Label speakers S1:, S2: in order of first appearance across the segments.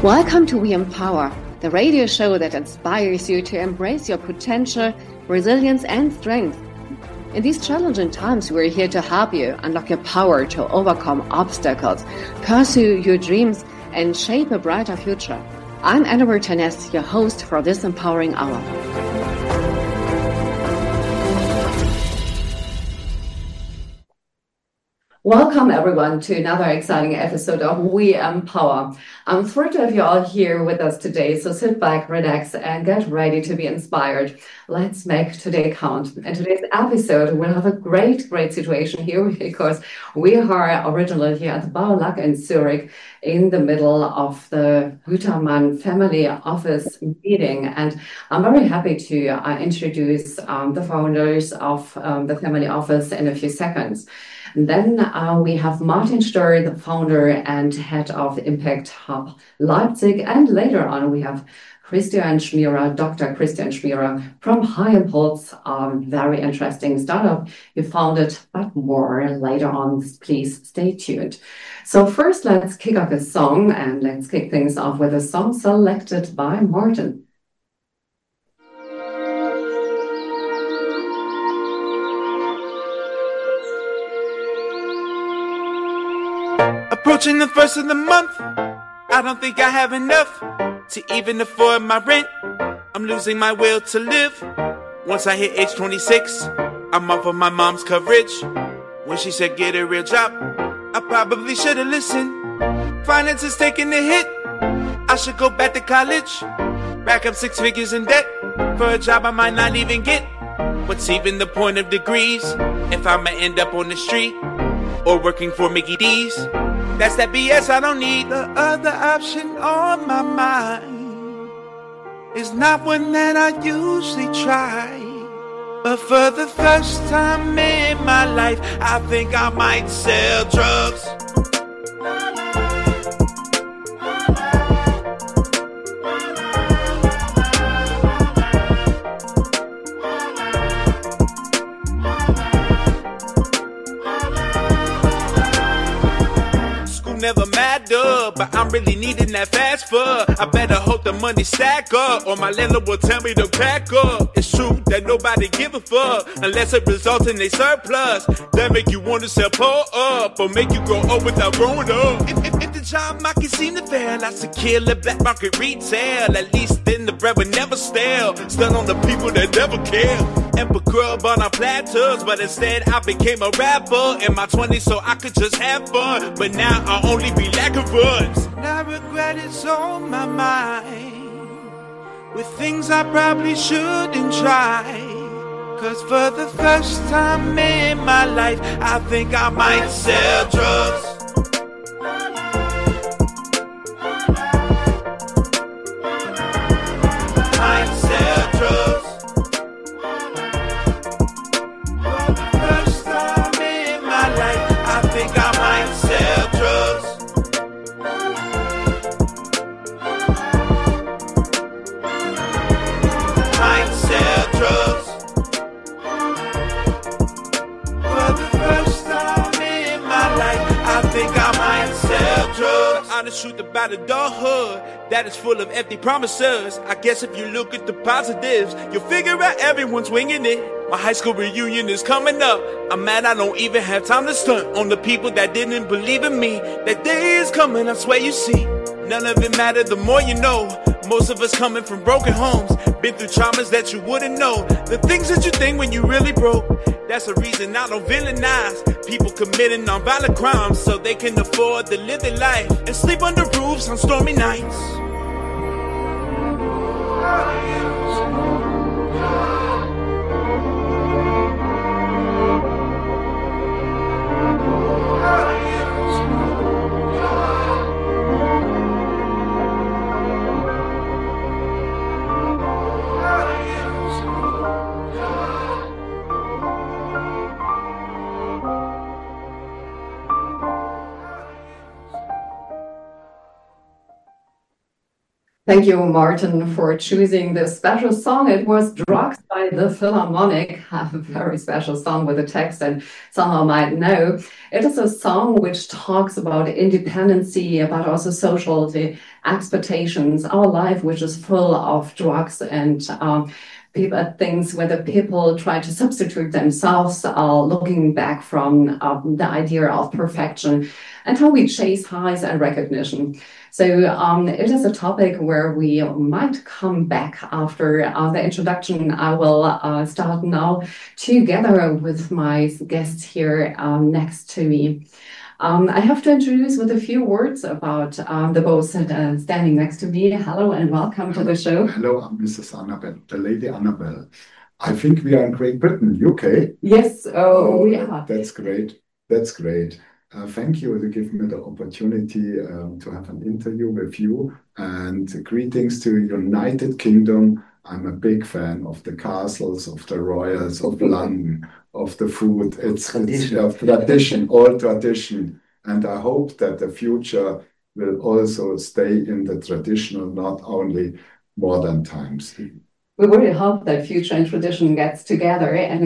S1: Welcome to We Empower, the radio show that inspires you to embrace your potential, resilience, and strength. In these challenging times, we're here to help you unlock your power to overcome obstacles, pursue your dreams, and shape a brighter future. I'm Anna Martinez, your host for this empowering hour. Welcome, everyone, to another exciting episode of We Empower. I'm thrilled to have you all here with us today, so sit back, relax, and get ready to be inspired. Let's make today count. In today's episode, we'll have a great situation here because we are originally here at the Bauer in Zurich in the middle of the Hütermann family office meeting. And I'm very happy to introduce the founders of the family office in a few seconds. And then we have Martin Stör, the founder and head of Impact Hub Leipzig. And later on, we have Christian Schmierer, Dr. Christian Schmierer from High Impulse, a very interesting startup you founded, but more later on. Please stay tuned. So first, let's kick off a song, and let's kick things off with a song selected by Martin.
S2: Approaching the first of the month, I don't think I have enough to even afford my rent. I'm losing my will to live. Once I hit age 26, I'm off of my mom's coverage. When she said get a real job, I probably should have listened. Finance is taking a hit, I should go back to college. Rack up 6 figures in debt for a job I might not even get. What's even the point of degrees if I'ma end up on the street or working for Mickey D's? That's that BS I don't need. The other option on my mind is not one that I usually try. But for the first time in my life, I think I might sell drugs. Never matter, but I'm really needing that fast food. I better hope the money stack up, or my landlord will tell me to pack up. It's true that nobody give a fuck unless it results in a surplus. That make you want to sell pull up, or make you grow up without growing up. If the job market seem to fail, I secure the black market retail. At least then the bread would never stale. Stun on the people that never care. And put grub on our platters, but instead I became a rapper in my 20s so I could just have fun. But now I only be lacking funds. Now regret is on my mind with things I probably shouldn't try. Cause for the first time in my life, I think I might sell drugs. Might sell drugs. The truth about adulthood that is full of empty promises. I guess if you look at the positives, you'll figure out everyone's winging it. My high school reunion is coming up. I'm mad I don't even have time to stunt on the people that didn't believe in me. That day is coming, I swear you see. None of it matter, the more you know. Most of us coming from broken homes, been through traumas that you wouldn't know. The things that you think when you really broke. That's the reason I don't villainize people committing nonviolent crimes so they can afford to live their life and sleep under roofs on stormy nights.
S1: Thank you, Martin, for choosing this special song. It was Drugs by the Philharmonic, a very special song with a text that somehow might know. It is a song which talks about independency, about also social the expectations, our life, which is full of drugs and people, things where the people try to substitute themselves, looking back from the idea of perfection and how we chase highs and recognition. So it is a topic where we might come back after the introduction. I will start now together with my guests here next to me. I have to introduce with a few words about the both standing next to me. Hello and welcome to the show.
S3: Hello, I'm Mrs. Annabelle, the Lady Annabelle. I think we are in Great Britain, UK.
S1: Yes, we are.
S3: That's great. That's great. Thank you to give me the opportunity to have an interview with you. And greetings to United Kingdom. I'm a big fan of the castles, of the royals, of London, of the food. It's tradition, all tradition. And I hope that the future will also stay in the traditional, not only modern times.
S1: We really hope that future and tradition gets together in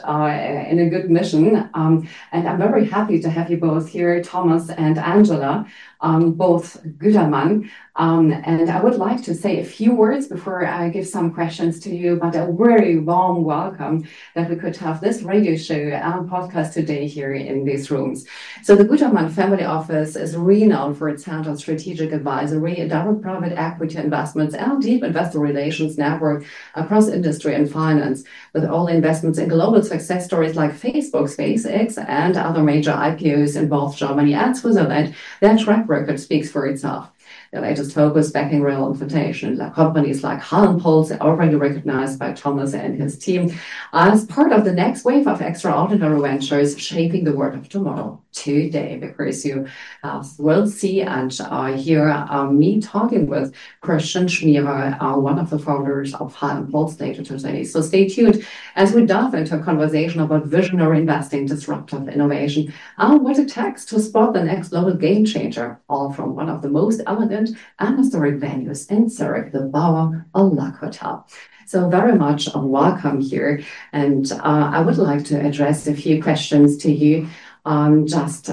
S1: a good mission. And I'm very happy to have you both here, Thomas and Angela, both Gütermann. And I would like to say a few words before I give some questions to you, but a very warm welcome that we could have this radio show and podcast today here in these rooms. So the Gütermann Family Office is renowned for its hands-on strategic advisory, direct private equity investments, and deep investor relations network across industry and finance, with all investments in global success stories like Facebook, SpaceX, and other major IPOs in both Germany and Switzerland. Their track record speaks for itself. The latest focus backing real invitation, like companies like Hallen Pulse, already recognized by Thomas and his team as part of the next wave of extraordinary ventures shaping the world of tomorrow today, because you will see and hear me talking with Christian Schmierer, one of the founders of Hallen Pulse later today. So stay tuned as we dive into a conversation about visionary investing, disruptive innovation, and what it takes to spot the next global game changer, all from one of the most elegant and historic venues in Zurich, the Bauer au Lac Hotel. So very much welcome here. And I would like to address a few questions to you, just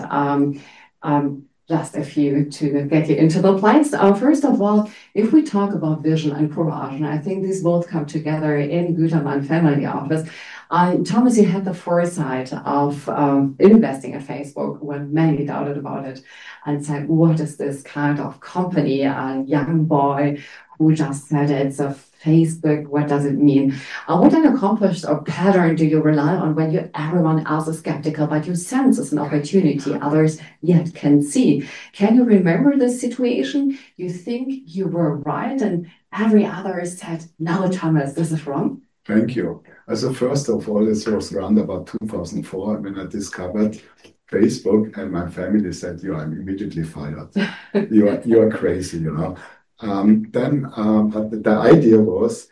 S1: a few to get you into the place. First of all, if we talk about vision and courage, and I think these both come together in Gütermann Family Office. Thomas, you had the foresight of investing at Facebook when many doubted about it and said, what is this kind of company? A young boy who just said it's a Facebook, what does it mean? What an accomplished or pattern do you rely on when everyone else is skeptical, but you sense it's an opportunity others yet can see? Can you remember the situation? You think you were right and every other said, no, Thomas, this is wrong?
S3: Thank you. So first of all, this was around about 2004 when I discovered Facebook, and my family said, "You are immediately fired. you are crazy, you know." But the idea was,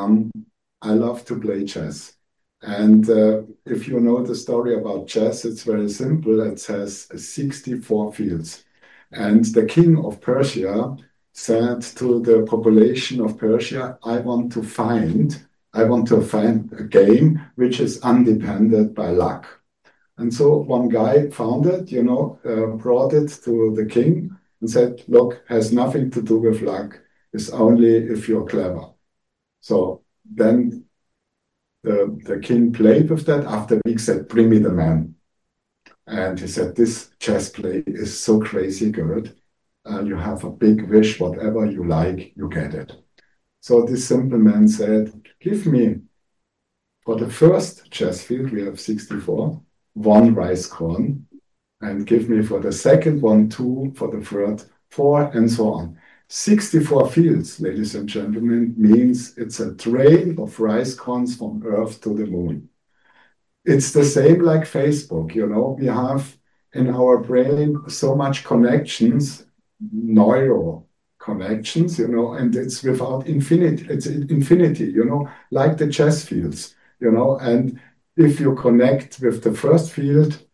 S3: I love to play chess, and if you know the story about chess, it's very simple. It has 64 fields, and the king of Persia said to the population of Persia, I want to find a game which is undependent by luck. And so one guy found it, brought it to the king and said, look, has nothing to do with luck. It's only if you're clever. So then the king played with that. After a week said, bring me the man. And he said, this chess play is so crazy good. You have a big wish, whatever you like, you get it. So this simple man said, give me, for the first chess field, we have 64, 1 rice corn, and give me for the second one, 2, for the third, 4, and so on. 64 fields, ladies and gentlemen, means it's a train of rice corns from Earth to the moon. It's the same like Facebook, we have in our brain so much connections, neuro connections, and it's without infinity. It's infinity, like the chess fields, and if you connect with the first field,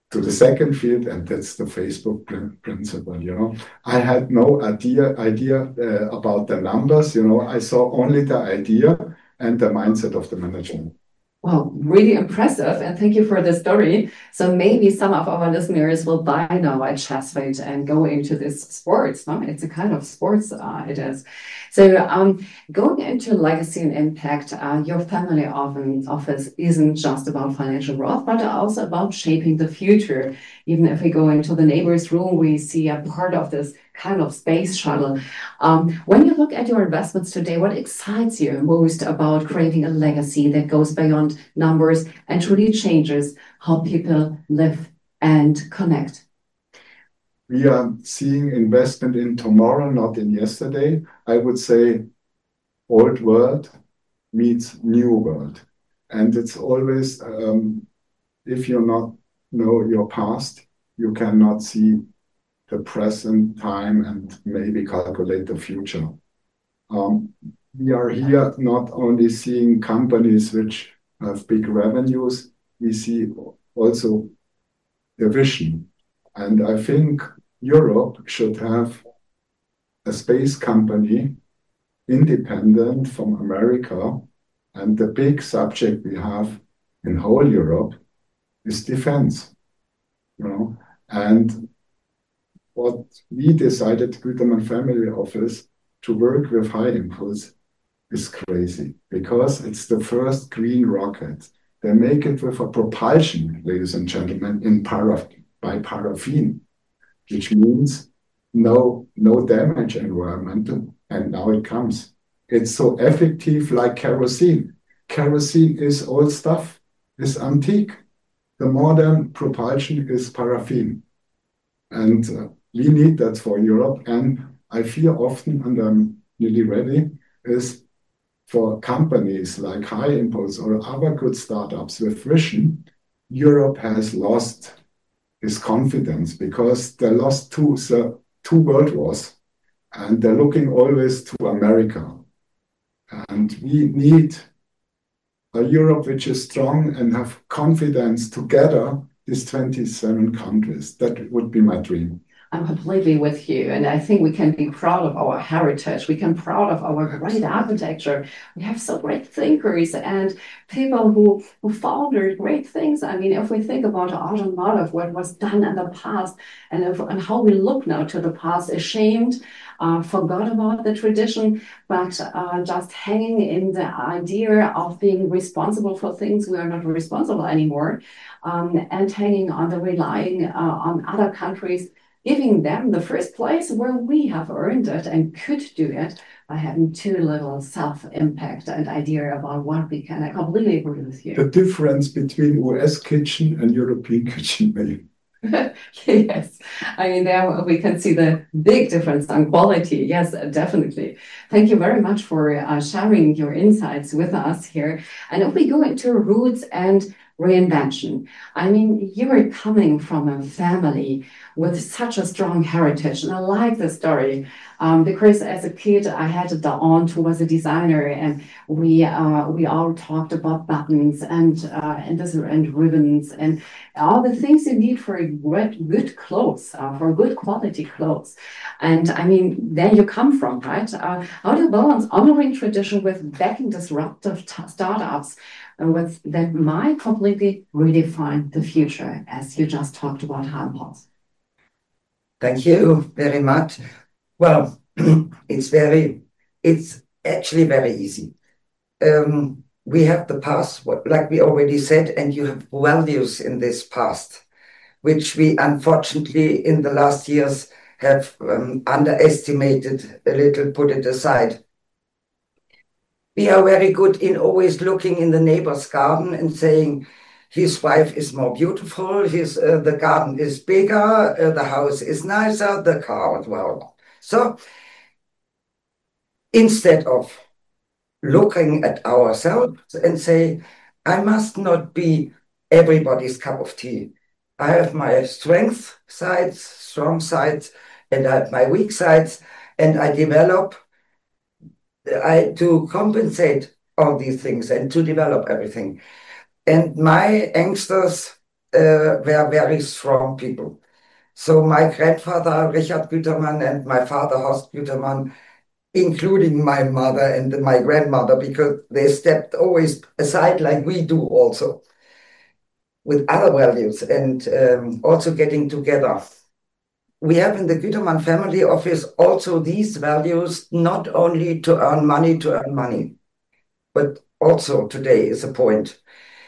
S3: to the second field, and that's the Facebook principle. I had no idea about the numbers. I saw only the idea and the mindset of the management.
S1: Wow, really impressive. And thank you for the story. So maybe some of our listeners will buy now at Chessfate and go into this sports. No? It's a kind of sports, it is. So going into legacy and impact, your family office isn't just about financial growth, but also about shaping the future. Even if we go into the neighbor's room, we see a part of this kind of space shuttle. When you look at your investments today, what excites you most about creating a legacy that goes beyond numbers and truly changes how people live and connect?
S3: We are seeing investment in tomorrow, not in yesterday. I would say old world meets new world. And it's always, if you not know your past, you cannot see the present time and maybe calculate the future. We are here not only seeing companies which have big revenues, we see also the vision. And I think Europe should have a space company independent from America. And the big subject we have in whole Europe is defense. And what we decided, Gütermann Family Office, to work with High Impulse is crazy because it's the first green rocket. They make it with a propulsion, ladies and gentlemen, by paraffin, which means no damage environmental. And now it comes. It's so effective like kerosene. Kerosene is old stuff, is antique. The modern propulsion is paraffin. And we need that for Europe. And I fear often, and I'm nearly ready, is for companies like High Impulse or other good startups with vision, Europe has lost its confidence because they lost two world wars and they're looking always to America. And we need a Europe which is strong and have confidence together, these 27 countries. That would be my dream.
S1: I'm completely with you. And I think we can be proud of our heritage. We can be proud of our great architecture. We have so great thinkers and people who founded great things. I mean, if we think about automotive, what was done in the past and how we look now to the past, ashamed, forgot about the tradition, but just hanging in the idea of being responsible for things we are not responsible anymore, and hanging on the relying on other countries, giving them the first place where we have earned it and could do it by having too little self-impact and idea about what we can. I completely agree with you.
S3: The difference between US kitchen and European kitchen, maybe.
S1: Yes, I mean, there we can see the big difference on quality. Yes, definitely. Thank you very much for sharing your insights with us here. And if we go into roots and reinvention, I mean, you are coming from a family with such a strong heritage, and I like the story because as a kid I had a aunt who was a designer, and we all talked about buttons and ribbons and all the things you need for good clothes, for good quality clothes. And I mean, there you come from, right? How do you balance honoring tradition with backing disruptive startups with that might completely redefine the future, as you just talked about, High Impulse?
S4: Thank you very much. Well, it's actually very easy. We have the past, like we already said, and you have values in this past, which we unfortunately in the last years have underestimated a little, put it aside. We are very good in always looking in the neighbor's garden and saying, his wife is more beautiful, the garden is bigger, the house is nicer, the car as well. So instead of looking at ourselves and say, I must not be everybody's cup of tea. I have my strength sides, strong sides, and I have my weak sides, and I develop to compensate all these things and to develop everything. And my youngsters were very strong people. So my grandfather, Richard Gütermann, and my father, Horst Gütermann, including my mother and my grandmother, because they stepped always aside like we do also, with other values and also getting together. We have in the Gütermann family office also these values, not only to earn money, but also today is a point.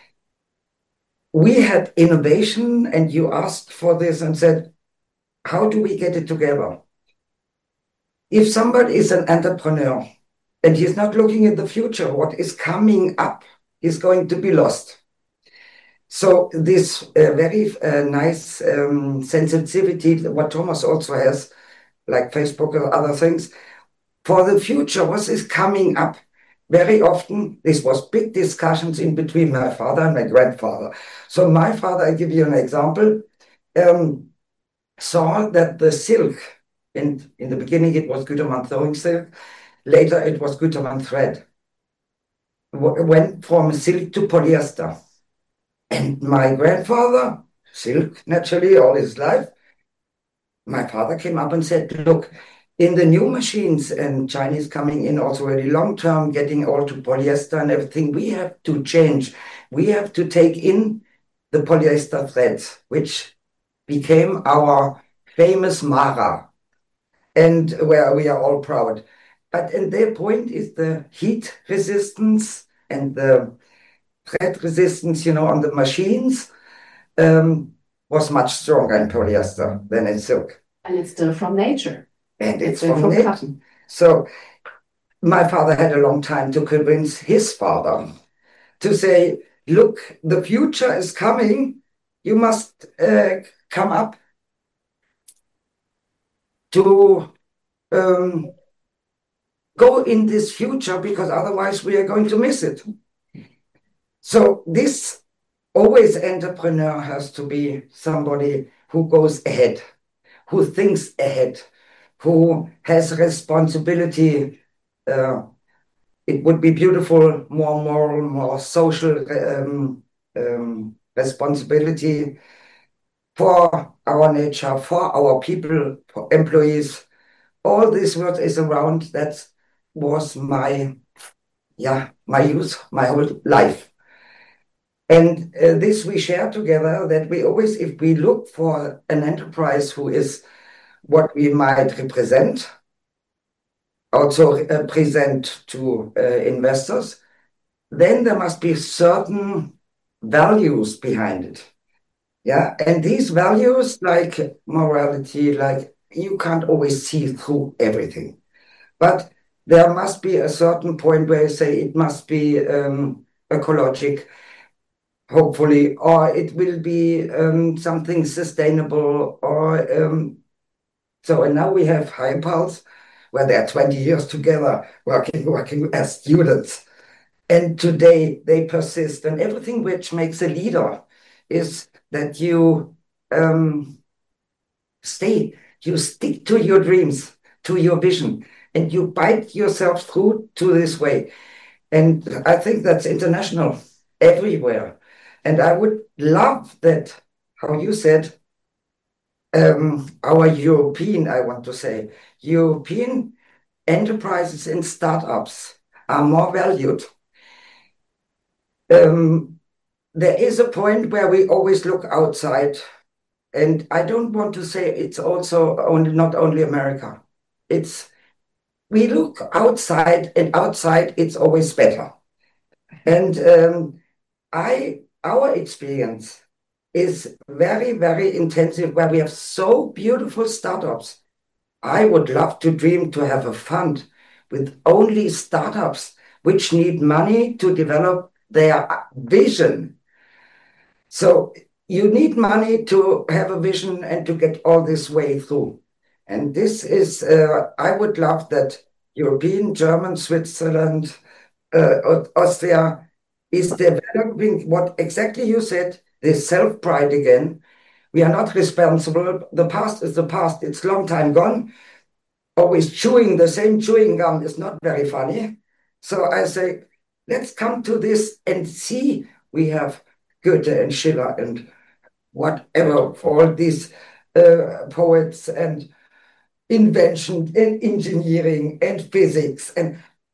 S4: We had innovation, and you asked for this and said, how do we get it together? If somebody is an entrepreneur and he's not looking in the future, what is coming up is going to be lost. So this very nice sensitivity, what Thomas also has, like Facebook or other things, for the future, what is coming up? Very often, this was big discussions in between my father and my grandfather. So my father, I give you an example, saw that the silk, in the beginning it was Gütermann sewing silk, later it was Gütermann thread, went from silk to polyester. And my grandfather, silk naturally all his life, my father came up and said, look, in the new machines and Chinese coming in also really long term, getting all to polyester and everything, we have to change. We have to take in the polyester threads, which became our famous Mara, and where we are all proud. But and their point is the heat resistance and the thread resistance, on the machines was much stronger in polyester than in silk.
S1: And it's still from nature.
S4: And it's from nature. Cotton. So my father had a long time to convince his father to say, look, the future is coming. You must come up to go in this future, because otherwise we are going to miss it. So this always entrepreneur has to be somebody who goes ahead, who thinks ahead, who has responsibility. It would be beautiful, more moral, more social responsibility for our nature, for our people, for employees. All this work is around. That was my youth, my whole life. And this we share together, that we always, if we look for an enterprise who is what we might represent, also present to investors, then there must be certain values behind it. Yeah, and these values, like morality, like you can't always see through everything, but there must be a certain point where you say it must be ecologic, hopefully, or it will be something sustainable, or so. And now we have High Pulse, where they are 20 years together working as students. And today they persist. And everything which makes a leader is that you you stick to your dreams, to your vision, and you bite yourself through to this way. And I think that's international, everywhere. And I would love that, how you said, our European, I want to say, European enterprises and startups are more valued. There is a point where we always look outside, and I don't want to say it's also not only America. We look outside, and outside it's always better. And our experience is very, very intensive, where we have so beautiful startups. I would love to dream to have a fund with only startups which need money to develop their vision. So you need money to have a vision and to get all this way through. And this is, I would love that European, German, Switzerland, Austria is developing what exactly you said, this self-pride again. We are not responsible. The past is the past. It's long time gone. Always chewing the same chewing gum is not very funny. So I say, let's come to this and see. We have Goethe and Schiller and whatever, for all these poets and invention and engineering and physics. And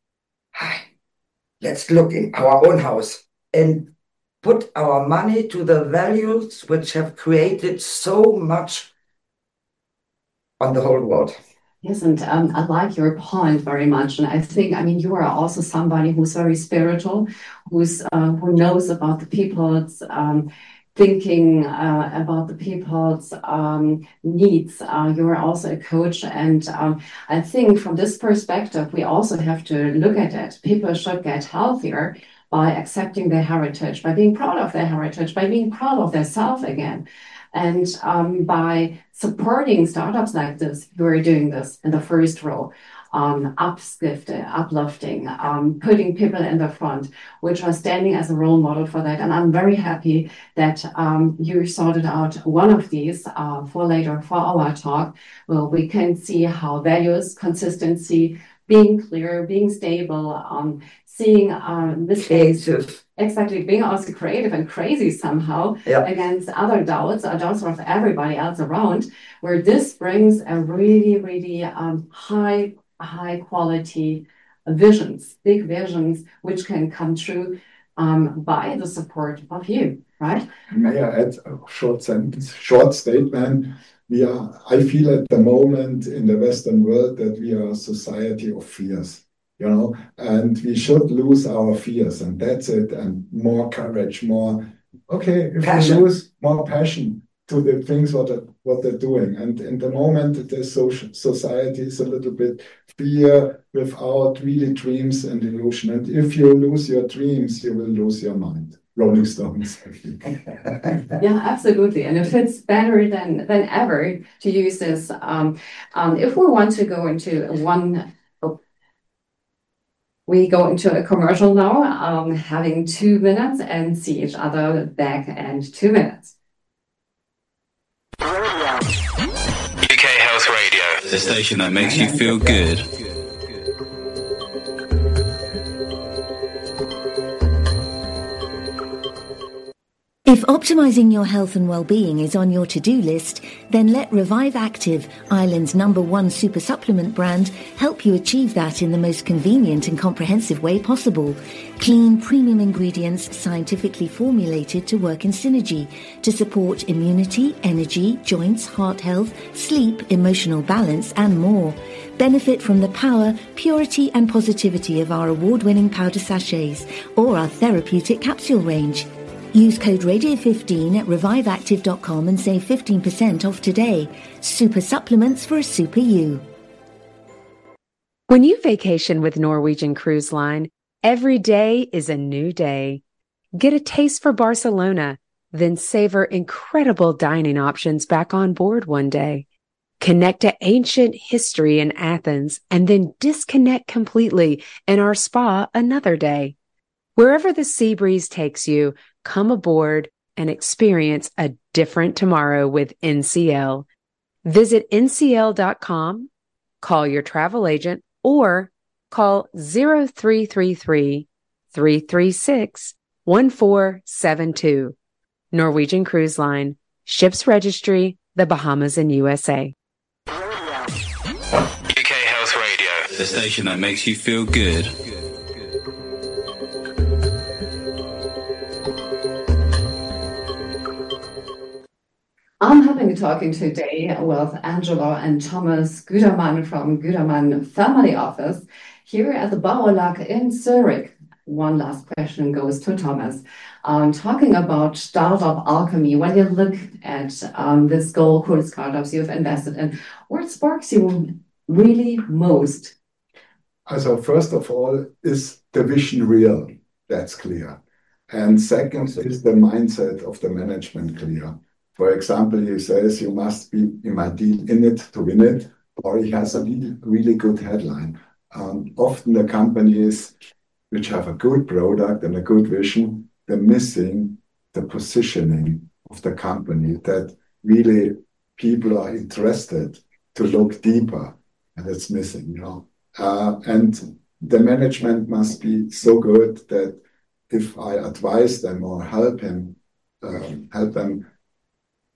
S4: let's look in our own house and put our money to the values which have created so much on the whole world.
S1: Yes, and I like your point very much. And I think, I mean, you are also somebody who's very spiritual, who knows about the people's thinking, about the people's needs. You are also a coach. And I think from this perspective, we also have to look at it. People should get healthier by accepting their heritage, by being proud of their heritage, by being proud of their self again. And by supporting startups like this, we're doing this in the first row, uplifting, putting people in the front, which are standing as a role model for that. And I'm very happy that you sorted out one of these for later for our talk. Well, we can see how values, consistency, being clear, being stable, seeing mistakes. Exactly, being also creative and crazy somehow against other doubts of everybody else around, where this brings a really, really high quality visions, big visions, which can come true by the support of you, right?
S3: May I add a short sentence, short statement? I feel at the moment in the Western world that we are a society of fears. And we should lose our fears, and that's it, and more courage, more, if
S4: passion.
S3: we lose more passion to the things what they're doing. And in the moment, the society is a little bit fear without really dreams and illusion. And if you lose your dreams, you will lose your mind. Rolling Stones, I think.
S1: Yeah, absolutely. And it fits better than ever to use this. If we want to go into we go into a commercial now, having 2 minutes and see each other back and 2 minutes.
S5: UK Health Radio, the station that makes you feel good.
S6: If optimizing your health and well-being is on your to-do list, then let Revive Active, Ireland's #1 super supplement brand, help you achieve that in the most convenient and comprehensive way possible. Clean, premium ingredients scientifically formulated to work in synergy to support immunity, energy, joints, heart health, sleep, emotional balance, and more. Benefit from the power, purity, and positivity of our award-winning powder sachets or our therapeutic capsule range. Use code Radio15 at reviveactive.com and save 15% off today. Super supplements for a super you.
S7: When you vacation with Norwegian Cruise Line, every day is a new day. Get a taste for Barcelona, then savor incredible dining options back on board one day. Connect to ancient history in Athens and then disconnect completely in our spa another day. Wherever the sea breeze takes you, come aboard and experience a different tomorrow with NCL. Visit ncl.com, call your travel agent, or call 0333-336-1472. Norwegian Cruise Line, ships registry, the Bahamas and USA.
S5: UK Health Radio, the station that makes you feel good.
S1: I'm having a talking today with Angela and Thomas Gudermann from Gudermann Family Office here at the Bauerlag in Zurich. One last question goes to Thomas. Talking about startup alchemy, when you look at this goal, cool startups you've invested in, what sparks you really most?
S3: So first of all, is the vision real? That's clear. And second, is the mindset of the management clear? For example, he says you must be in it to win it, or he has a really good headline. Often the companies which have a good product and a good vision, they're missing the positioning of the company, that really people are interested to look deeper, and it's missing, and the management must be so good that if I advise them or help them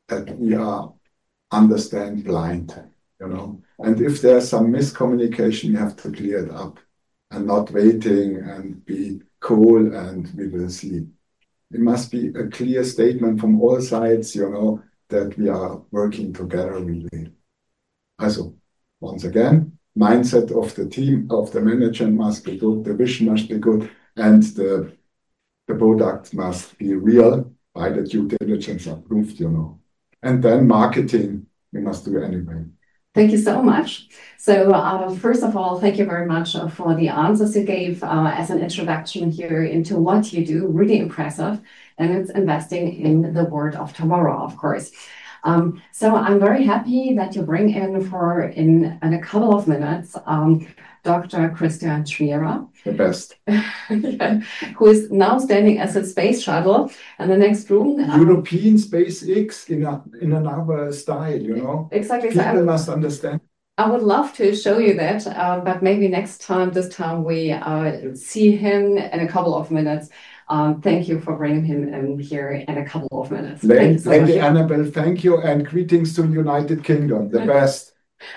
S3: that we are understand blind, you know. And if there's some miscommunication, you have to clear it up and not waiting and be cool and we will see. It must be a clear statement from all sides, you know, that we are working together really. Also, once again, mindset of the team, of the management must be good, the vision must be good, and the product must be real by the due diligence approved, you know. And then marketing, we must do anyway.
S1: Thank you so much. So first of all, thank you very much for the answers you gave as an introduction here into what you do. Really impressive. And it's investing in the world of tomorrow, of course. So I'm very happy that you bring in a couple of minutes Dr. Christian Schwierer.
S3: The best.
S1: Who is now standing as a space shuttle in the next room.
S3: European SpaceX in another style, you know.
S1: Exactly.
S3: People so must understand.
S1: I would love to show you that, but maybe this time we see him in a couple of minutes. Thank you for bringing him in here in a couple of minutes.
S3: Lady Annabelle, thank you, and greetings to United Kingdom, the best.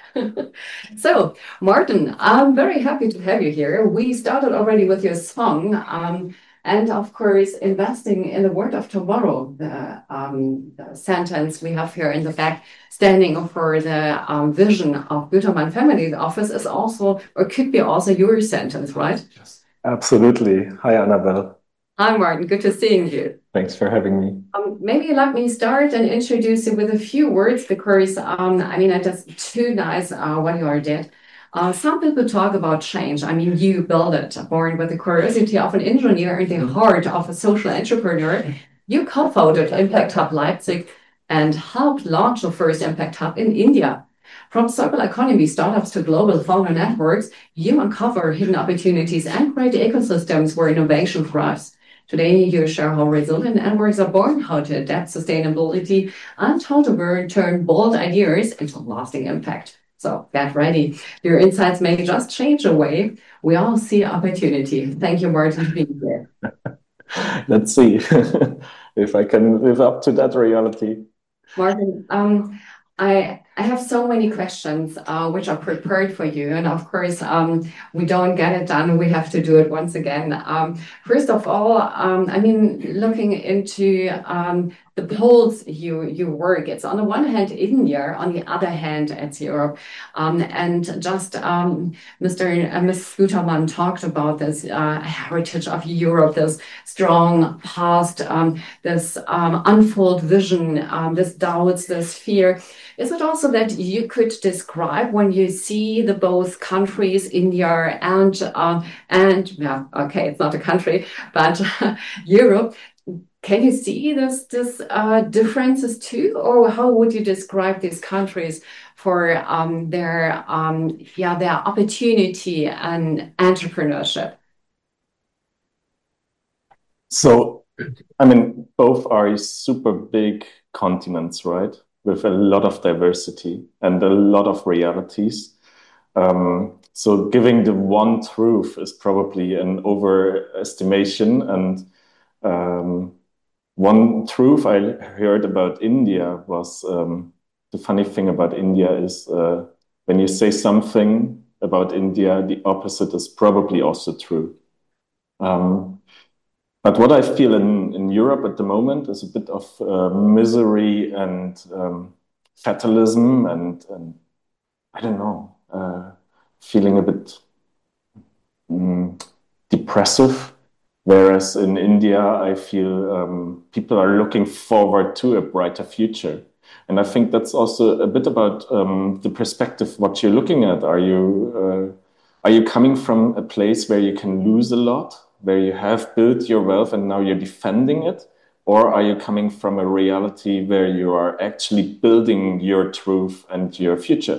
S1: So, Martin, I'm very happy to have you here. We started already with your song, and of course, investing in the world of tomorrow. The sentence we have here in the back, standing for the vision of Gütermann Family Office, is also, or could be also, your sentence, right?
S8: Yes, absolutely. Hi, Annabelle.
S1: Hi, Martin. Good to seeing you.
S8: Thanks for having me.
S1: Maybe let me start and introduce you with a few words because, I mean, it's just too nice what you are did. Some people talk about change. I mean, you build it, born with the curiosity of an engineer and the heart of a social entrepreneur. You co-founded Impact Hub Leipzig and helped launch the first Impact Hub in India. From circular economy startups to global founder networks, you uncover hidden opportunities and create ecosystems where innovation thrives. Today, you share how resilient networks are born, how to adapt sustainability, and how to turn bold ideas into lasting impact. So get ready. Your insights may just change the way we all see opportunity. Thank you, Martin, for being here.
S8: Let's see if I can live up to that reality.
S1: Martin, I have so many questions which are prepared for you. And of course, we don't get it done. We have to do it once again. First of all, I mean, looking into the poles you work, it's on the one hand India, on the other hand it's Europe. And just Mr. and Ms. Gütermann talked about this heritage of Europe, this strong past, this unfold vision, this doubts, this fear. Is it also that you could describe when you see the both countries, India and yeah, okay, it's not a country, but Europe? Can you see this differences too, or how would you describe these countries for their opportunity and entrepreneurship?
S8: So, I mean, both are super big continents, right? With a lot of diversity and a lot of realities. So giving the one truth is probably an overestimation. And one truth I heard about India was, the funny thing about India is when you say something about India, the opposite is probably also true. But what I feel in Europe at the moment is a bit of misery and fatalism and I don't know, feeling a bit depressive. Whereas in India, I feel people are looking forward to a brighter future. And I think that's also a bit about the perspective, what you're looking at. Are you coming from a place where you can lose a lot, where you have built your wealth and now you're defending it? Or are you coming from a reality where you are actually building your truth and your future?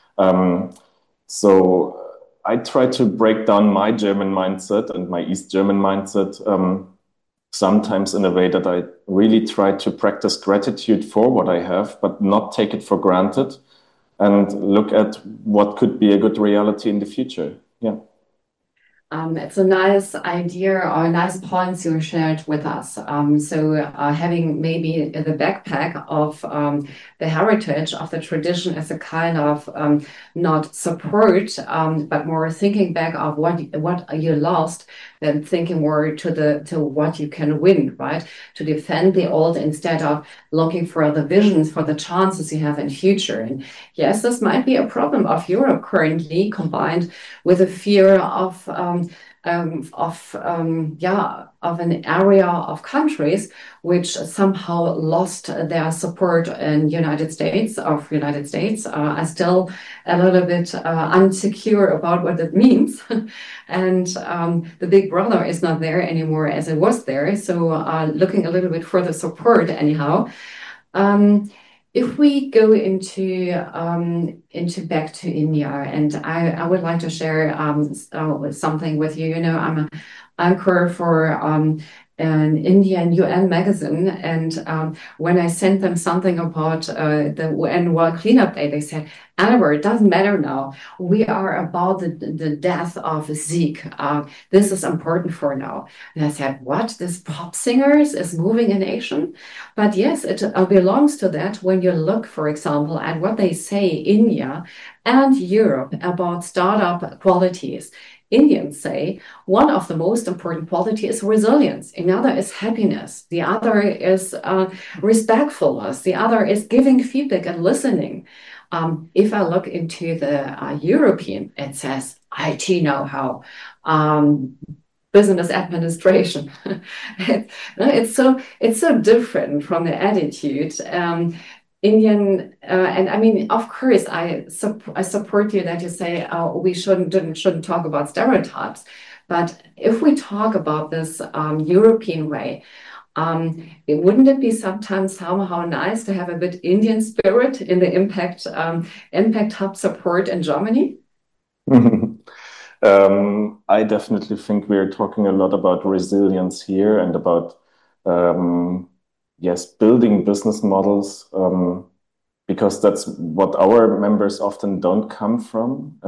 S8: So I try to break down my German mindset and my East German mindset sometimes in a way that I really try to practice gratitude for what I have, but not take it for granted and look at what could be a good reality in the future. Yeah.
S1: It's a nice idea or nice points you shared with us. Having maybe the backpack of the heritage of the tradition as a kind of not support, but more thinking back of what you lost, than thinking more to what you can win, right? To defend the old instead of looking for the visions, for the chances you have in future. And yes, this might be a problem of Europe currently, combined with a fear of an area of countries which somehow lost their support in United States are still a little bit unsecure about what it means. And the big brother is not there anymore as it was there. So looking a little bit for the support anyhow. If we go into back to India, and I would like to share something with you. You know, I'm an anchor for an Indian UN magazine, and when I sent them something about the UN World Cleanup Day, they said, "Annabelle, it doesn't matter now. We are about the death of Zeke. This is important for now." And I said, "What? This pop singers is moving a nation?" But yes, it belongs to that when you look, for example, at what they say India and Europe about startup qualities. Indians say one of the most important qualities is resilience. Another is happiness. The other is respectfulness. The other is giving feedback and listening. If I look into the European, it says IT know-how. Business administration. It's so different from the attitude. Indian, and I mean, of course, I support you that you say we shouldn't talk about stereotypes, but if we talk about this European way, wouldn't it be sometimes somehow nice to have a bit Indian spirit in the impact hub support in Germany?
S8: I definitely think we're talking a lot about resilience here and about building business models, because that's what our members often don't come from.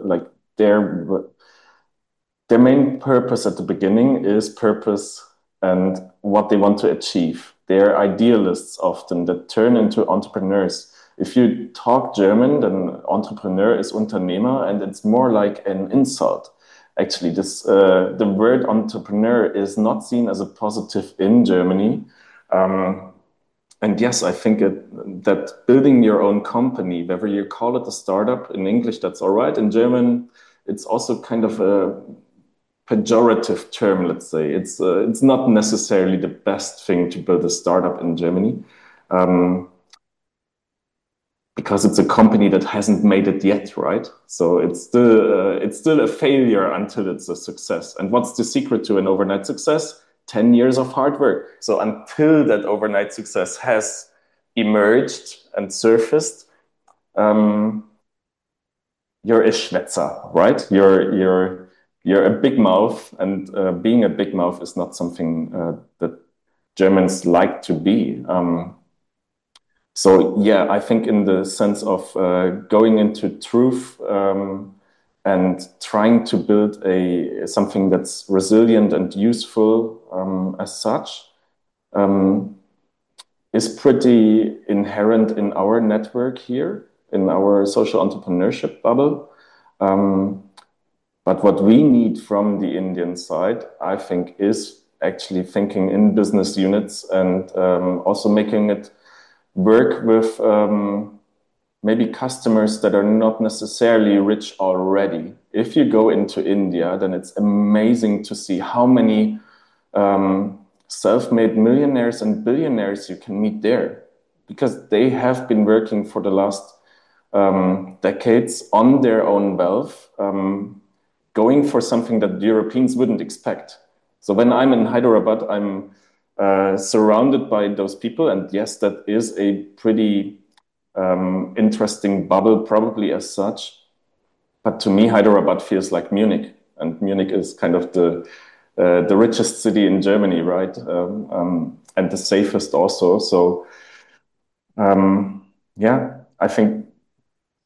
S8: Their main purpose at the beginning is purpose and what they want to achieve. They're idealists often that turn into entrepreneurs. If you talk German, then entrepreneur is Unternehmer, and it's more like an insult. Actually, the word entrepreneur is not seen as a positive in Germany. And yes, I think that building your own company, whether you call it a startup, in English, that's all right. In German, it's also kind of a pejorative term, let's say. It's not necessarily the best thing to build a startup in Germany, because it's a company that hasn't made it yet, right? So it's still a failure until it's a success. And what's the secret to an overnight success? 10 years of hard work. So until that overnight success has emerged and surfaced, you're a Schwätzer, right? You're a big mouth, and being a big mouth is not something that Germans like to be. So yeah, I think in the sense of going into truth and trying to build something that's resilient and useful as such is pretty inherent in our network here, in our social entrepreneurship bubble. But what we need from the Indian side, I think, is actually thinking in business units and also making it work with maybe customers that are not necessarily rich already. If you go into India, then it's amazing to see how many self-made millionaires and billionaires you can meet there, because they have been working for the last decades on their own wealth, going for something that the Europeans wouldn't expect. So when I'm in Hyderabad, I'm surrounded by those people, and yes, that is a pretty interesting bubble, probably as such. But to me, Hyderabad feels like Munich, and Munich is kind of the richest city in Germany, right? And the safest also. So, yeah, I think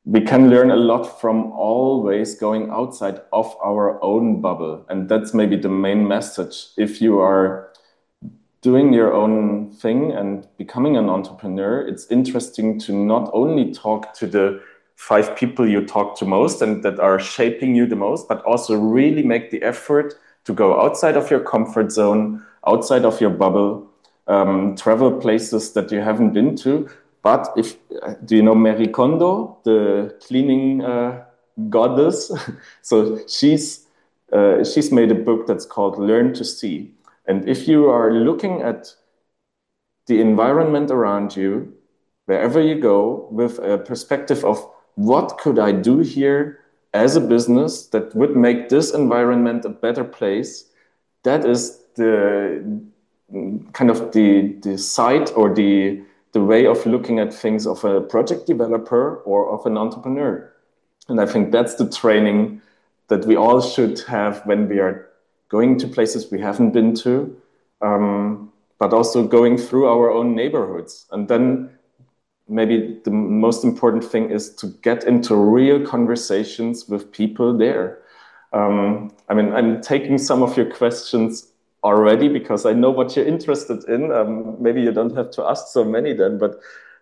S8: we can learn a lot from always going outside of our own bubble. And that's maybe the main message. If you are doing your own thing and becoming an entrepreneur, it's interesting to not only talk to the 5 people you talk to most and that are shaping you the most, but also really make the effort to go outside of your comfort zone, outside of your bubble, travel places that you haven't been to. But do you know Marie Kondo, the cleaning goddess? So she's made a book that's called Learn to See. And if you are looking at the environment around you, wherever you go, with a perspective of what could I do here as a business that would make this environment a better place, that is the kind of the side or the way of looking at things of a project developer or of an entrepreneur. And I think that's the training that we all should have when we are going to places we haven't been to, but also going through our own neighborhoods. And then maybe the most important thing is to get into real conversations with people there. I mean, I'm taking some of your questions already because I know what you're interested in. Maybe you don't have to ask so many then, but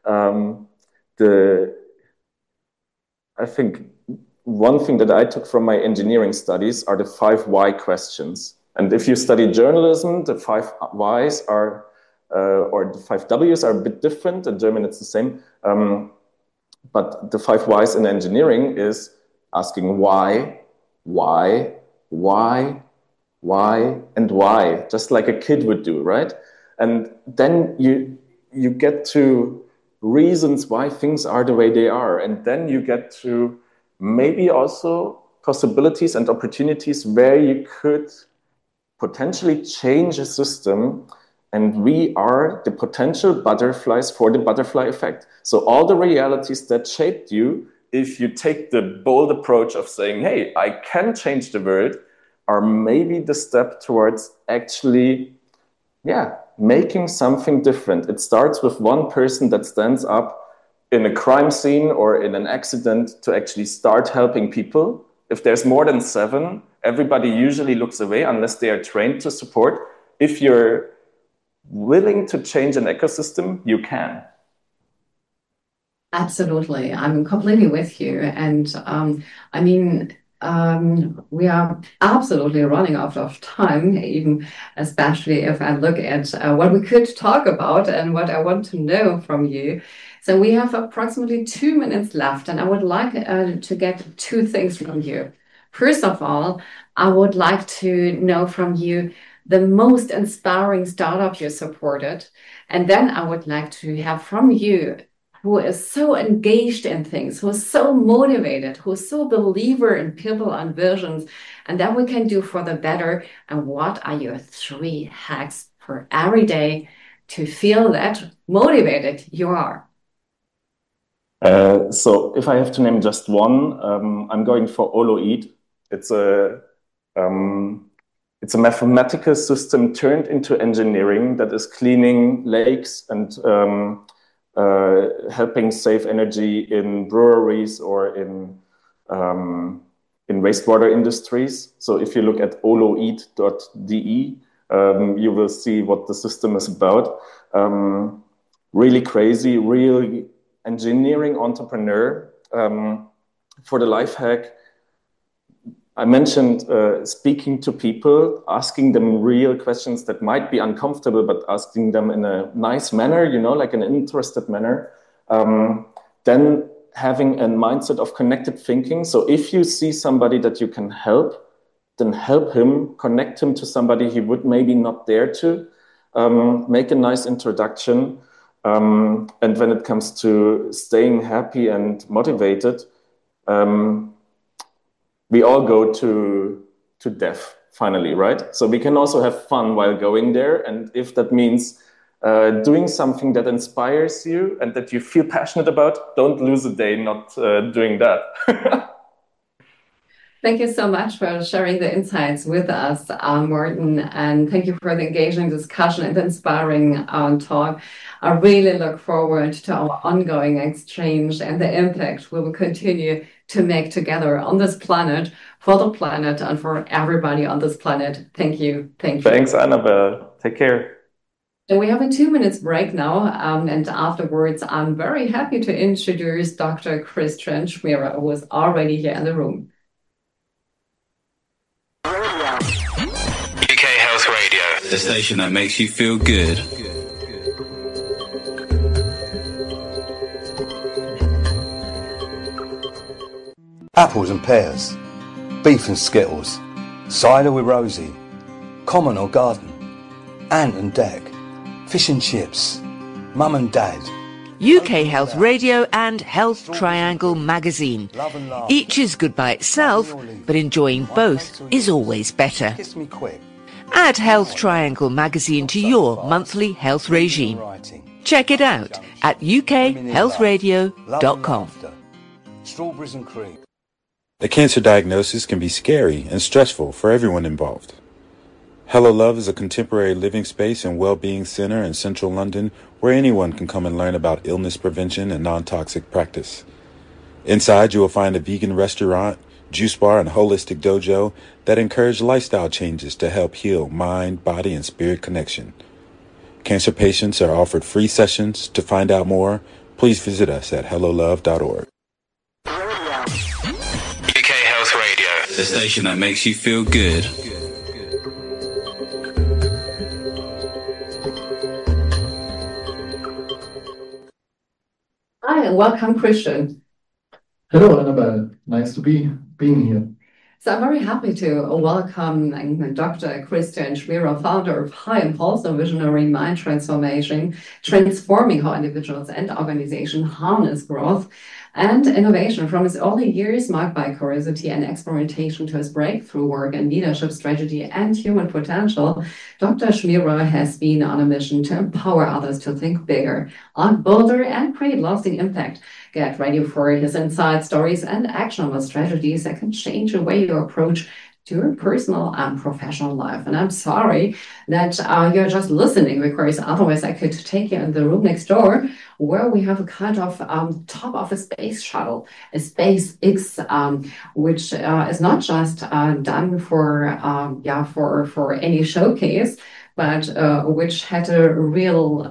S8: I think one thing that I took from my engineering studies are the 5 why questions. And if you study journalism, the 5 whys are, or the 5 W's are a bit different. In German, it's the same. But the 5 whys in engineering is asking why, and why, just like a kid would do, right? And then you get to reasons why things are the way they are. And then you get to maybe also possibilities and opportunities where you could potentially change a system. And we are the potential butterflies for the butterfly effect. So all the realities that shaped you, if you take the bold approach of saying, hey, I can change the world, are maybe the step towards actually, making something different. It starts with one person that stands up in a crime scene or in an accident to actually start helping people. If there's more than 7, everybody usually looks away unless they are trained to support. If you're willing to change an ecosystem, you can.
S1: Absolutely. I'm completely with you. And I mean, we are absolutely running out of time, even especially if I look at what we could talk about and what I want to know from you. So we have approximately 2 minutes left, and I would like to get 2 things from you. First of all, I would like to know from you the most inspiring startup you supported. And then I would like to have from you who is so engaged in things, who is so motivated, who is so believer in people and visions, and that we can do for the better. And what are your 3 hacks for every day to feel that motivated you are?
S8: So if I have to name just one, I'm going for Oloid. It's a mathematical system turned into engineering that is cleaning lakes and helping save energy in breweries or in wastewater industries. So if you look at oloid.de, you will see what the system is about. Really crazy, really engineering entrepreneur. For the life hack, I mentioned speaking to people, asking them real questions that might be uncomfortable, but asking them in a nice manner, like an interested manner. Then having a mindset of connected thinking. So if you see somebody that you can help, then help him, connect him to somebody he would maybe not dare to. Make a nice introduction. And when it comes to staying happy and motivated, we all go to death finally, right? So we can also have fun while going there. And if that means doing something that inspires you and that you feel passionate about, don't lose a day not doing that.
S1: Thank you so much for sharing the insights with us, Martin, and thank you for the engaging discussion and the inspiring talk. I really look forward to our ongoing exchange and the impact we will continue to make together on this planet, for the planet, and for everybody on this planet. Thank you. Thank you.
S8: Thanks, Annabelle. Take care.
S1: And we have a 2 minutes break now, and afterwards, I'm very happy to introduce Dr. Christian Schmierer, who is already here in the room.
S5: UK Health Radio, the station that makes you feel good.
S9: Apples and pears, beef and skittles, cider with Rosie, common or garden, ant and deck, fish and chips, mum and dad.
S10: UK Health Radio and Health Triangle magazine. Each is good by itself, but enjoying both is always better.
S9: Kiss me quick.
S10: Add Health Triangle magazine to your monthly health regime. Check it out at ukhealthradio.com.
S9: Strawberries and cream.
S11: A cancer diagnosis can be scary and stressful for everyone involved. Hello Love is a contemporary living space and well-being center in central London where anyone can come and learn about illness prevention and non-toxic practice. Inside, you will find a vegan restaurant, juice bar, and holistic dojo that encourage lifestyle changes to help heal mind, body, and spirit connection. Cancer patients are offered free sessions. To find out more, please visit us at hellolove.org.
S5: UK Health Radio, the station that makes you feel good.
S1: Hi, and welcome, Christian.
S12: Hello, Annabelle. Nice to being here.
S1: So I'm very happy to welcome Dr. Christian Schmierer, founder of High Impulse, a visionary mind transformation, transforming how individuals and organizations harness growth and innovation. From his early years marked by curiosity and experimentation to his breakthrough work in leadership strategy and human potential, Dr. Schmierer has been on a mission to empower others to think bigger, act bolder, and create lasting impact. Get ready for his insights, stories, and actionable strategies that can change the way you approach to your personal and professional life. And I'm sorry that you're just listening, because otherwise I could take you in the room next door where we have a kind of top of a space shuttle, a SpaceX, which is not just done for any showcase, but which had a real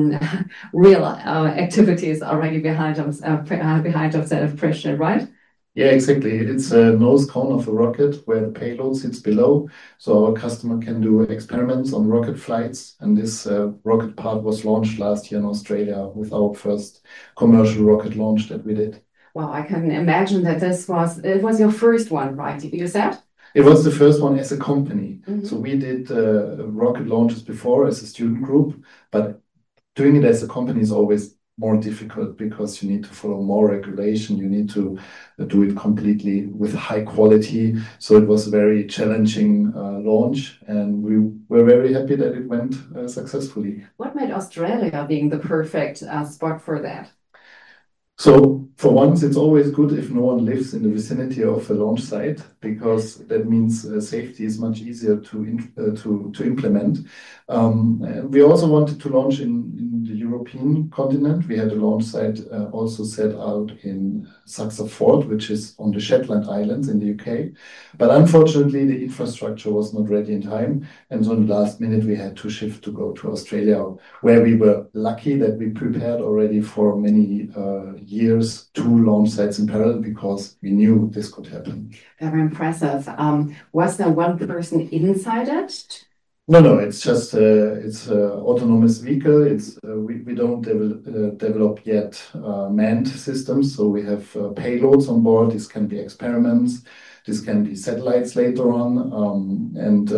S1: activities already behind us of Christian, right?
S12: Yeah, exactly. It's a nose cone of a rocket where the payload sits below. So our customer can do experiments on rocket flights. And this rocket part was launched last year in Australia with our first commercial rocket launch that we did.
S1: Wow, I can imagine that it was your first one, right? You said?
S12: It was the first one as a company. Mm-hmm. So we did rocket launches before as a student group, but doing it as a company is always more difficult because you need to follow more regulation. You need to do it completely with high quality. So it was a very challenging launch, and we were very happy that it went successfully.
S1: What made Australia being the perfect spot for that?
S12: So for once, it's always good if no one lives in the vicinity of a launch site, because that means safety is much easier to implement. We also wanted to launch in the European continent. We had a launch site also set out in Saxaford, which is on the Shetland Islands in the UK. But unfortunately, the infrastructure was not ready in time. And so in the last minute, we had to shift to go to Australia, where we were lucky that we prepared already for many years 2 launch sites in parallel, because we knew this could happen.
S1: Very impressive. Was there one person inside it?
S12: No, it's just it's an autonomous vehicle. It's we don't develop yet manned systems, so we have payloads on board. This can be experiments, this can be satellites later on, and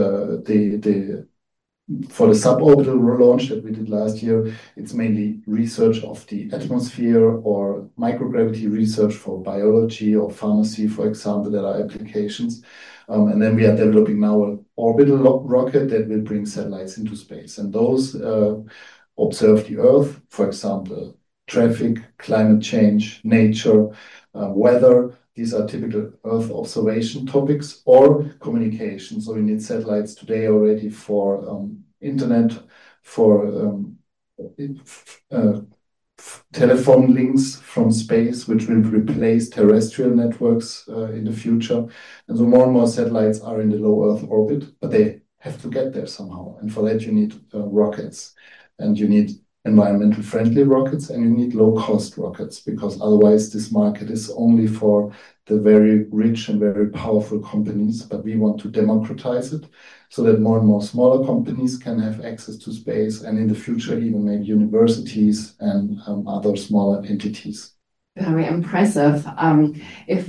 S12: for the suborbital launch that we did last year, it's mainly research of the atmosphere or microgravity research for biology or pharmacy, for example, that are applications. And then we are developing now an orbital rocket that will bring satellites into space. And those observe the Earth, for example, traffic, climate change, nature, weather. These are typical Earth observation topics or communication. So we need satellites today already for internet, for telephone links from space, which will replace terrestrial networks in the future. And so more and more satellites are in the low Earth orbit, but they have to get there somehow. And for that, you need rockets, and you need environmental friendly rockets, and you need low cost rockets, because otherwise this market is only for the very rich and very powerful companies. But we want to democratize it so that more and more smaller companies can have access to space, and in the future even maybe universities and other smaller entities.
S1: Very impressive. If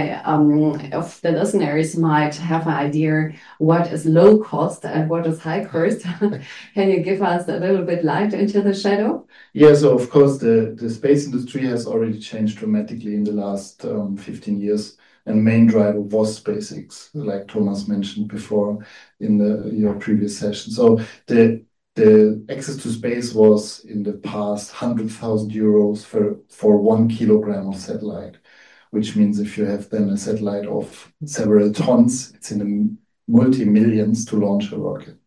S1: the listeners might have an idea what is low cost and what is high cost, can you give us a little bit light into the shadow?
S12: Yeah, so of course the space industry has already changed dramatically in the last 15 years. And main driver was SpaceX, like Thomas mentioned before in your previous session. So the access to space was in the past 100,000 euros for 1 kilogram of satellite, which means if you have then a satellite of several tons, it's in the multi-millions to launch a rocket.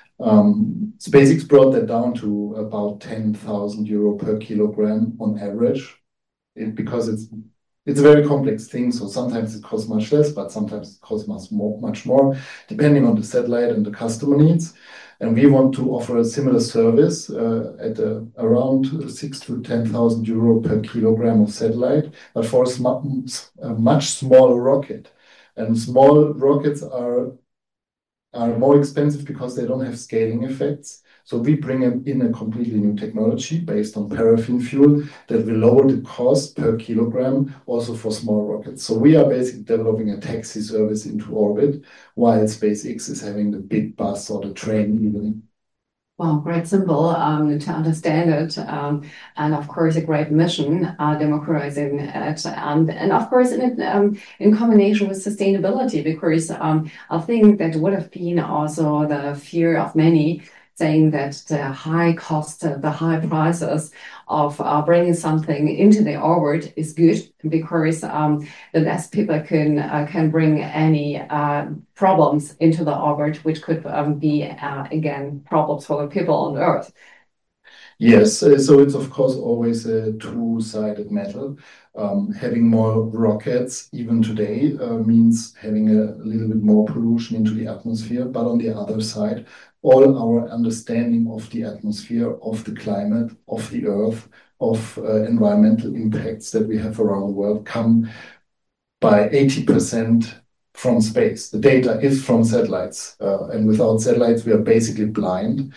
S12: SpaceX brought that down to about 10,000 euro per kilogram on average, because it's a very complex thing. So sometimes it costs much less, but sometimes it costs much more, depending on the satellite and the customer needs. And we want to offer a similar service at around 6,000 to 10,000 euro per kilogram of satellite, but for a much smaller rocket. And small rockets are more expensive because they don't have scaling effects. So we bring in a completely new technology based on paraffin fuel that will lower the cost per kilogram also for small rockets. So we are basically developing a taxi service into orbit, while SpaceX is having the big bus or the train even.
S1: Well, great symbol to understand it, and of course a great mission, democratizing it, and of course in combination with sustainability, because I think that would have been also the fear of many, saying that the high cost, the high prices of bringing something into the orbit is good, because the less people can bring any problems into the orbit, which could be again problems for the people on Earth.
S12: Yes, so it's of course always a two-sided matter. Having more rockets even today means having a little bit more pollution into the atmosphere. But on the other side, all our understanding of the atmosphere, of the climate, of the Earth, of environmental impacts that we have around the world come by 80% from space. The data is from satellites, and without satellites, we are basically blind.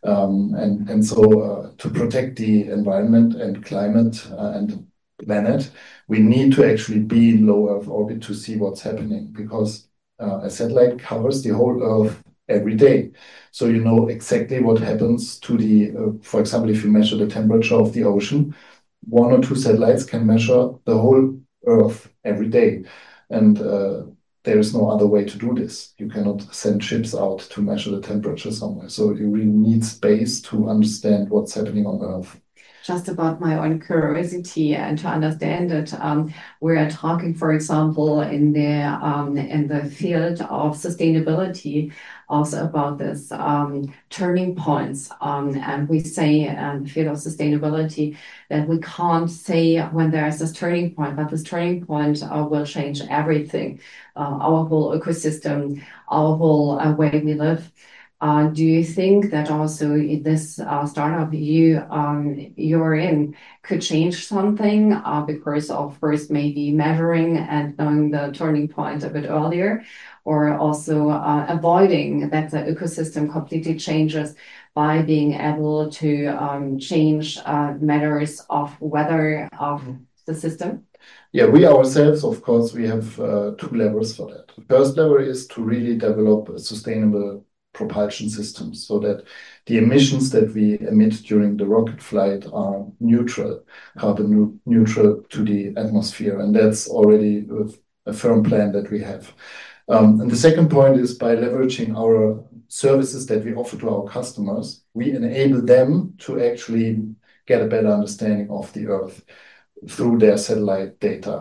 S12: So to protect the environment and climate and planet, we need to actually be in low Earth orbit to see what's happening, because a satellite covers the whole Earth every day. So you know exactly what happens to for example, if you measure the temperature of the ocean, 1 or 2 satellites can measure the whole Earth every day. And there is no other way to do this. You cannot send ships out to measure the temperature somewhere. So you really need space to understand what's happening on Earth.
S1: Just about my own curiosity and to understand it, we are talking, for example, in the field of sustainability, also about this turning points, and we say in the field of sustainability that we can't say when there's this turning point, but this turning point will change everything, our whole ecosystem, our whole way we live. Do you think that also this startup you're in could change something because of first maybe measuring and knowing the turning point a bit earlier, or also avoiding that the ecosystem completely changes by being able to change matters of weather of the system?
S12: Yeah, we ourselves, of course, we have 2 levers for that. The first lever is to really develop a sustainable propulsion systems so that the emissions that we emit during the rocket flight are carbon neutral to the atmosphere. And that's already a firm plan that we have. And the second point is by leveraging our services that we offer to our customers, we enable them to actually get a better understanding of the Earth through their satellite data.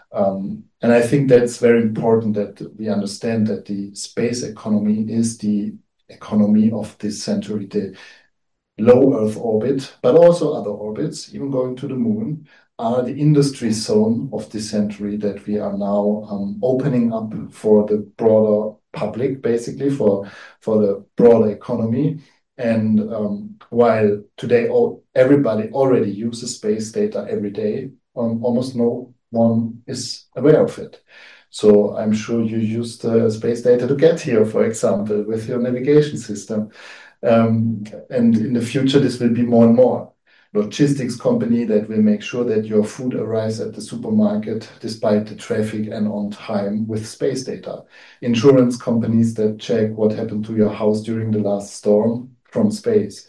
S12: And I think that's very important that we understand that the space economy is the economy of this century, the low Earth orbit, but also other orbits, even going to the moon, are the industry zone of this century that we are now opening up for the broader public, basically for the broader economy. And while today everybody already uses space data every day, almost no one is aware of it. So I'm sure you used space data to get here, for example, with your navigation system. And in the future, this will be more and more. Logistics company that will make sure that your food arrives at the supermarket despite the traffic and on time with space data. Insurance companies that check what happened to your house during the last storm from space.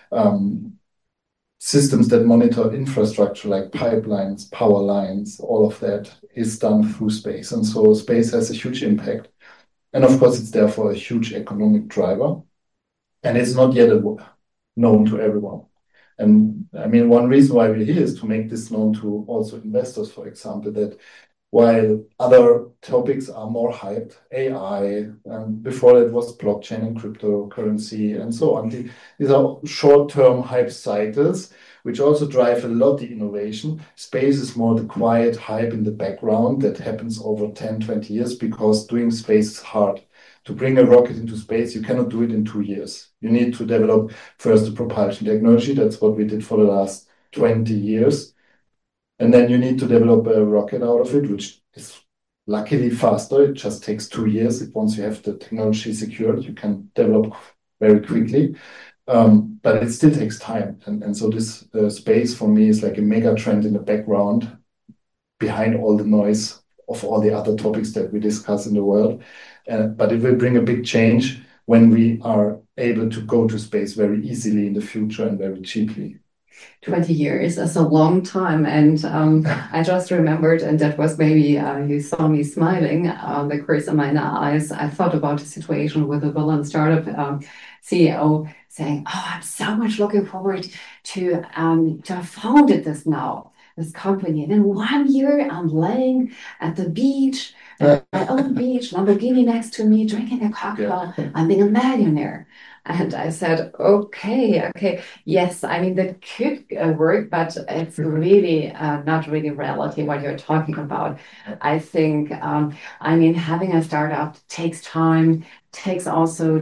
S12: Systems that monitor infrastructure like pipelines, power lines, all of that is done through space. And so space has a huge impact. And of course, it's therefore a huge economic driver. And it's not yet known to everyone. And I mean, one reason why we're here is to make this known to also investors, for example, that while other topics are more hyped, AI, before it was blockchain and cryptocurrency and so on. These are short-term hype cycles, which also drive a lot the innovation. Space is more the quiet hype in the background that happens over 10, 20 years because doing space is hard. To bring a rocket into space, you cannot do it in 2 years. You need to develop first the propulsion technology. That's what we did for the last 20 years. And then you need to develop a rocket out of it, which is luckily faster. It just takes 2 years. Once you have the technology secured, you can develop very quickly. But it still takes time. And so this space for me is like a mega trend in the background behind all the noise of all the other topics that we discuss in the world. But it will bring a big change when we are able to go to space very easily in the future and very cheaply.
S1: 20 years is a long time. And I just remembered, and that was maybe you saw me smiling, the curse in my eyes. I thought about a situation with a Berlin startup CEO saying, "Oh, I'm so much looking forward to have founded this company. And in 1 year, I'm laying at the beach, at my own beach, Lamborghini next to me, drinking a cocktail. I'm being a millionaire." And I said, okay, yes, I mean, that could work, but it's really not really reality what you're talking about. I think, I mean, having a startup takes time, takes also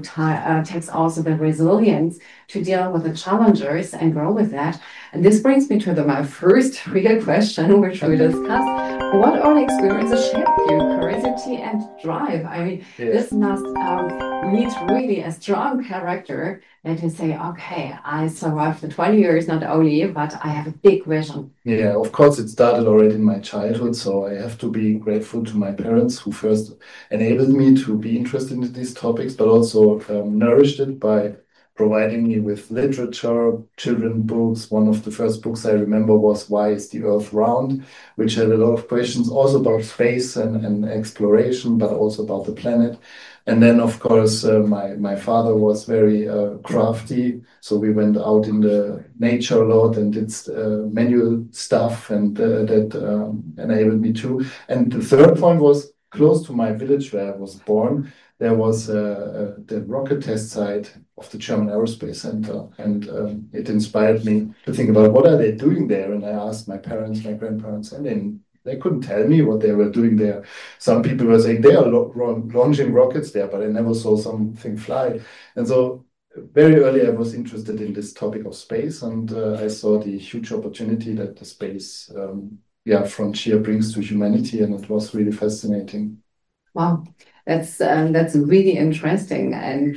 S1: the resilience to deal with the challengers and grow with that. And this brings me to my first real question, which we discussed. What all experiences shaped you, curiosity and drive? I mean, this must need really a strong character that you say, okay, I survived the 20 years not only, but I have a big vision.
S12: Yeah, of course, it started already in my childhood. So I have to be grateful to my parents who first enabled me to be interested in these topics, but also nourished it by providing me with literature, children books. One of the first books I remember was Why is the Earth Round, which had a lot of questions also about space and exploration, but also about the planet. And then, of course, my father was very crafty. So we went out in the nature a lot and did manual stuff, and that enabled me too. And the third point was close to my village where I was born. There was the rocket test site of the German Aerospace Center, and it inspired me to think about what are they doing there. And I asked my parents, my grandparents, and then they couldn't tell me what they were doing there. Some people were saying they are launching rockets there, but I never saw something fly. And so very early I was interested in this topic of space, and I saw the huge opportunity that the space frontier brings to humanity, and it was really fascinating.
S1: Wow, that's really interesting. And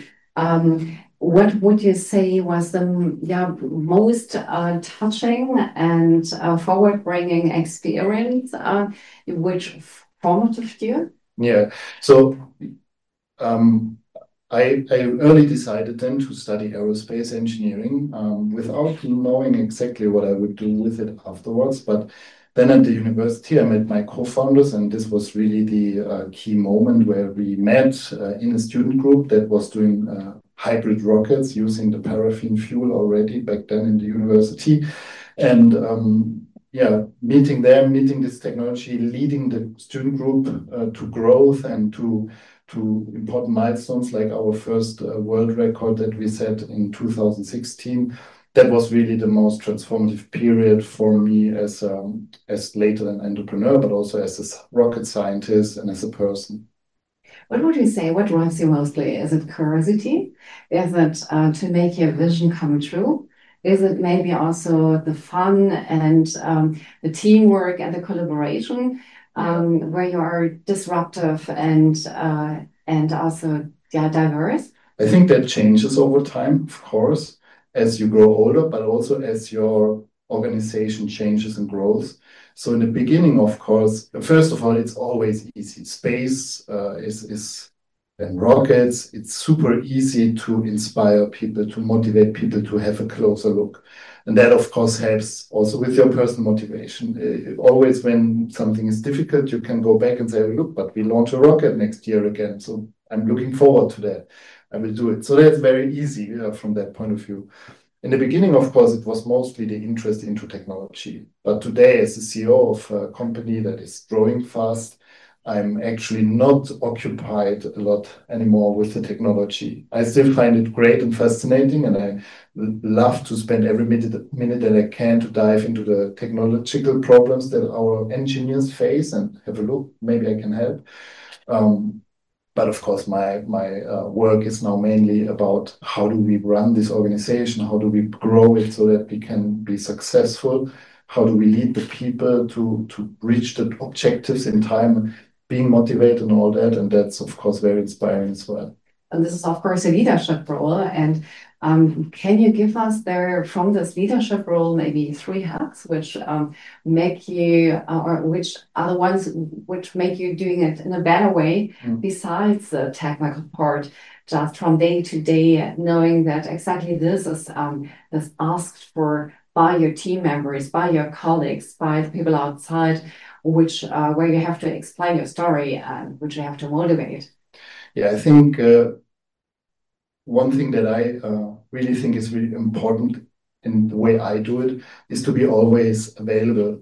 S1: what would you say was the most touching and forward-bringing experience, which formative you?
S12: Yeah, so I early decided then to study aerospace engineering without knowing exactly what I would do with it afterwards. But then at the university, I met my co-founders, and this was really the key moment where we met in a student group that was doing hybrid rockets using the paraffin fuel already back then in the university. And meeting them, meeting this technology, leading the student group to growth and to important milestones like our first world record that we set in 2016. That was really the most transformative period for me as later an entrepreneur, but also as a rocket scientist and as a person.
S1: What would you say? What drives you mostly? Is it curiosity? Is it to make your vision come true? Is it maybe also the fun and the teamwork and the collaboration, where you are disruptive and also diverse?
S12: I think that changes over time, of course, as you grow older, but also as your organization changes and grows. So in the beginning, of course, first of all, it's always easy. Space and rockets, it's super easy to inspire people, to motivate people to have a closer look. And that, of course, helps also with your personal motivation. Always when something is difficult, you can go back and say, look, but we launch a rocket next year again. So I'm looking forward to that. I will do it. So that's very easy from that point of view. In the beginning, of course, it was mostly the interest into technology. But today, as the CEO of a company that is growing fast, I'm actually not occupied a lot anymore with the technology. I still find it great and fascinating, and I love to spend every minute that I can to dive into the technological problems that our engineers face and have a look. Maybe I can help. But of course, my work is now mainly about how do we run this organization, how do we grow it so that we can be successful, how do we lead the people to reach the objectives in time, being motivated and all that. And that's, of course, very inspiring as well.
S1: And this is, of course, a leadership role. And can you give us there from this leadership role maybe 3 hacks which make you, or which are the ones which make you doing it in a better way besides the technical part, just from day to day, knowing that exactly this is asked for by your team members, by your colleagues, by the people outside, which where you have to explain your story and which you have to motivate?
S12: Yeah, I think one thing that I really think is really important in the way I do it is to be always available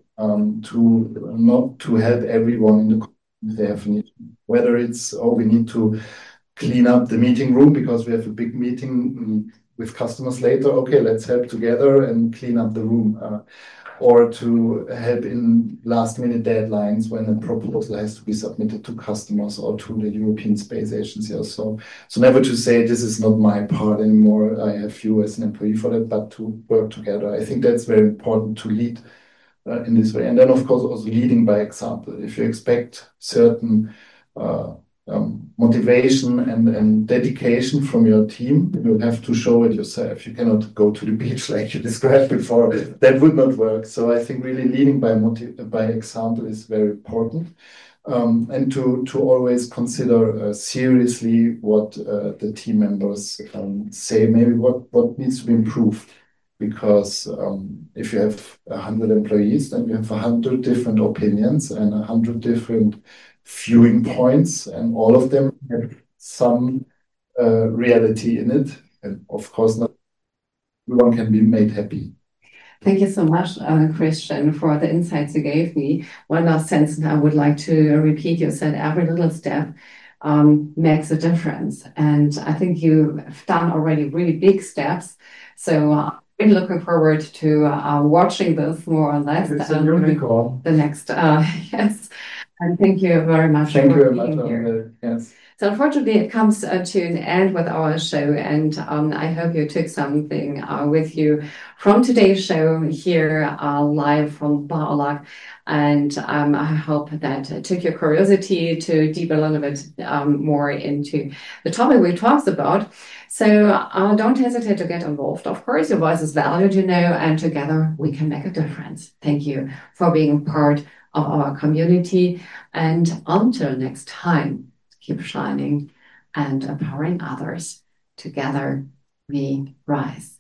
S12: to help everyone in the company if they have a need. Whether it's, we need to clean up the meeting room because we have a big meeting with customers later. Okay, let's help together and clean up the room. Or to help in last-minute deadlines when a proposal has to be submitted to customers or to the European Space Agency or so. So never to say this is not my part anymore. I have you as an employee for that, but to work together. I think that's very important to lead in this way. And then, of course, also leading by example. If you expect certain motivation and dedication from your team, you have to show it yourself. You cannot go to the beach like you described before. That would not work. So I think really leading by example is very important. And to always consider seriously what the team members say, maybe what needs to be improved. Because if you have 100 employees, then you have 100 different opinions and 100 different viewing points, and all of them have some reality in it. And of course, not everyone can be made happy.
S1: Thank you so much, Christian, for the insights you gave me. One last sentence I would like to repeat. You said every little step makes a difference. And I think you've done already really big steps. So I'm really looking forward to watching this more or less.
S12: It's a unicorn.
S1: The next, yes. And thank you very much
S12: for
S1: being here.
S12: Yes.
S1: So unfortunately, it comes to an end with our show, and I hope you took something with you from today's show here live from Barlach. And I hope that it took your curiosity to deep a little bit more into the topic we talked about. So don't hesitate to get involved. Of course, your voice is valued, and together we can make a difference. Thank you for being part of our community. And until next time, keep shining and empowering others. Together we rise.